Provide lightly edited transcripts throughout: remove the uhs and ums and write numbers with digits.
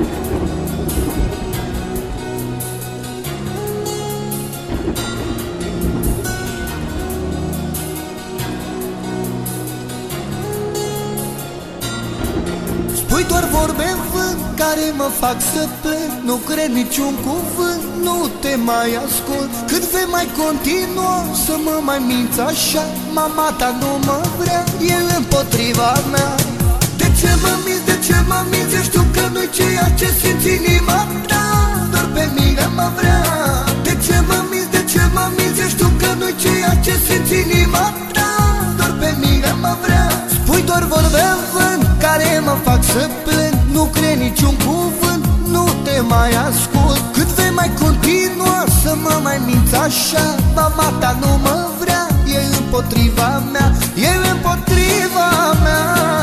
Spui doar vorbe în vânt care mă fac să plec, nu cred niciun cuvânt, nu te mai ascult. Cât vei mai continua să mă mai minți așa, mama ta nu mă vrea, e împotriva mea. De ce mă minți, de ce mă minți, știu că nu-i ceea ce simți inima ta, doar pe mine mă vrea. De ce mă minți, de ce mă minți, știu că nu-i ceea ce simți inima ta, doar pe mine mă vrea. Spui doar vorbe în vânt care mă fac să plâng, nu cred niciun cuvânt, nu te mai ascult. Cât vei mai continua să mă mai minți așa, mama ta nu mă vrea, e împotriva mea, e împotriva mea.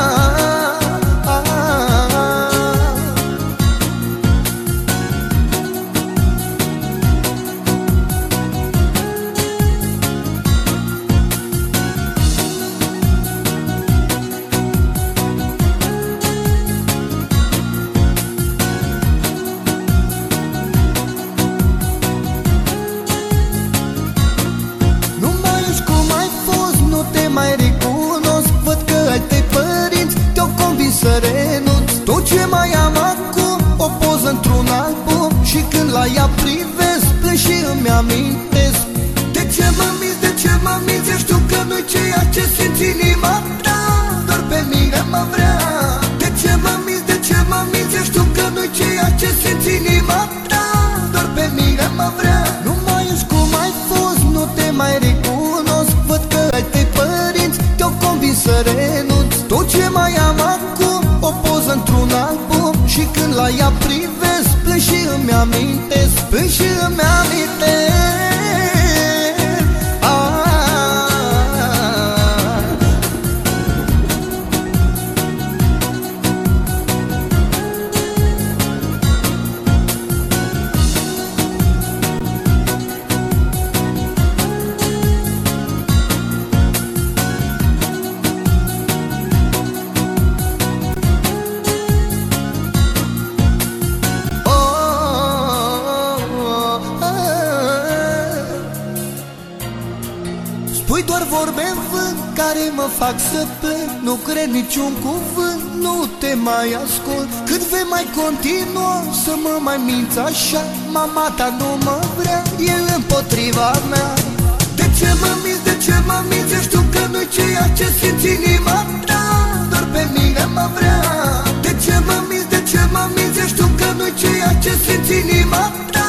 Mai recunosc, văd că ai tăi părinți te-au convins să renunți. Tot ce mai am acum, o poză într-un album, și când la ea privesc, plâng și îmi amintesc. De ce mă minți, de ce mă minți, știu că nu-i ceea ce simți inima ta, doar pe mine mă vrea. De ce mă minți, de ce mă minți, știu că nu-i ceea ce simți inima ta, doar pe mine mă vrea. Nu mai ești cum ai fost, nu te mai recunosc, văd că ai tăi părinți te-au convins să renunți. Tot ce mai am acum, o poză într-un album, și când la ea privesc, plâng și îmi amintesc, plâng și îmi amintesc. Spui doar vorbe în vânt care mă fac să plâng, nu cred niciun cuvânt, nu te mai ascult. Cât vei mai continua să mă mai minți așa, mama ta nu mă vrea, e împotriva mea. De ce mă minți, de ce mă minți, știu că nu-i ceea ce simți inima ta, doar pe mine mă vrea. De ce mă minți, de ce mă minți, știu că nu-i ceea ce simți inima ta,